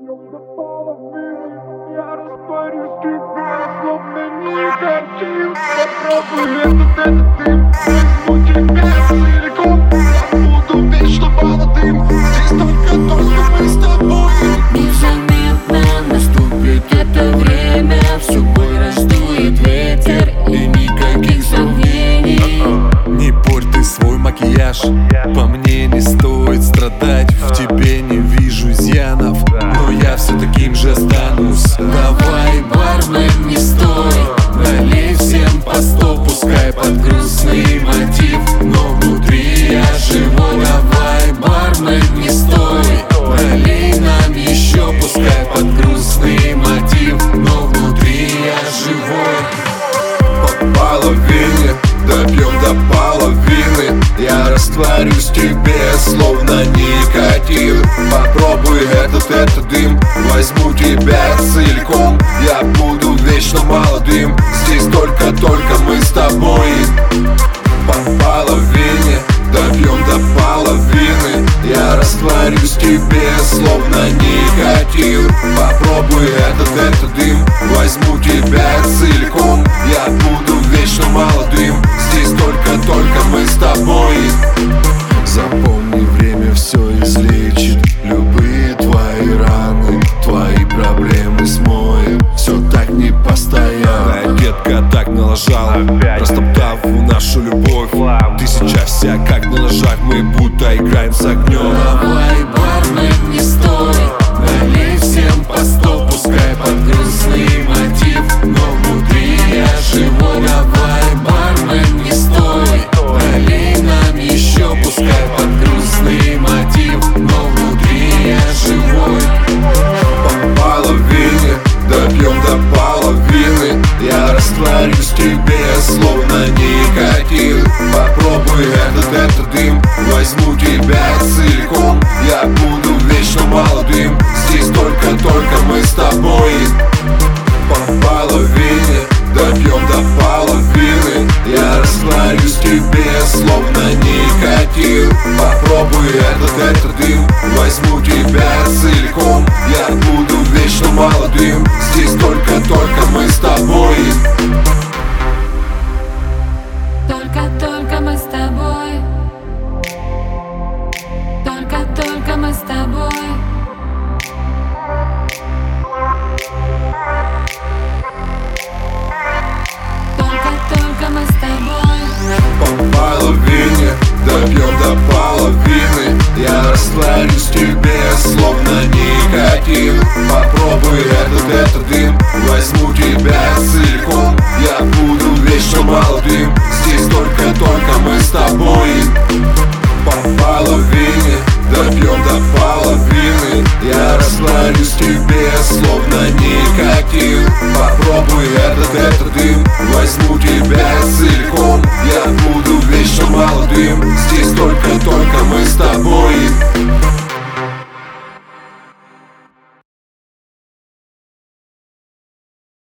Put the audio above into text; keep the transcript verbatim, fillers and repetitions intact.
Допьем до половины, я растворюсь в тебе, словно никотин. Попробуй этот, этот дым, возьму тебя целиком. Я буду вечно молодым, здесь только-только мы с тобой. Незаметно наступит это время, в собой раздует ветер и никаких сомнений. Не порь ты свой макияж, по мне не стоит страдать. В тебе не вижу изъянов, но я все таким же останусь. Давай, бармен, не стой, налей всем по сто, пускай под грустный мотив, но внутри я живой. Давай, бармен, не стой, налей нам еще, пускай под грустный мотив, но внутри я живой. По половине, допьем до половины, я растворюсь в тебе, словно никотин. Попробуй этот, этот дым, возьму тебя целиком. Я буду вечно молодым, здесь только-только мы с тобой. По половине, допьем до половины, я растворюсь в тебе, словно никотин. Попробуй этот, этот дым, возьму тебя целиком. Я буду вечно молодым, здесь только-только мы с тобой. Запомни, время все излечит любые твои раны, твои проблемы смоет, все так не постоянно. Детка так налажала, растоптав нашу любовь. Ты сейчас вся как на ножах, мы будто играем с огнем. Давай, бармен, не стой, налей всем по сто, пускай под грустный мотив, но внутри я живой. Давай, бармен, не стой, налей нам еще, пускай под грустный мотив, но внутри я живой. По половине, допьем до половины, я растворюсь в тебе, словно никотин. Попробуй этот, этот дым, возьму тебя целиком. Я буду вечно молодым, здесь только-только мы с тобой. По половине, допьем до половины, я растворюсь в тебе, словно никотин. Попробуй этот, этот дым, возьму тебя целиком. Я буду вечно молодым, здесь только-только мы с тобой. Только-только мы с тобой, только-только мы с тобой. Только-только мы с тобой. По половине, допьем до половины, я растворюсь в тебе, словно никотин. Попробуй этот, этот дым, возьму тебя целиком. Я буду вечно молодым, здесь только-только мы с тобой. По половине, допьем до половины, я растворюсь в тебе, словно никотин. Попробуй этот, этот дым, возьму тебя целиком. Я буду вечно молодым, здесь только-только мы с тобой.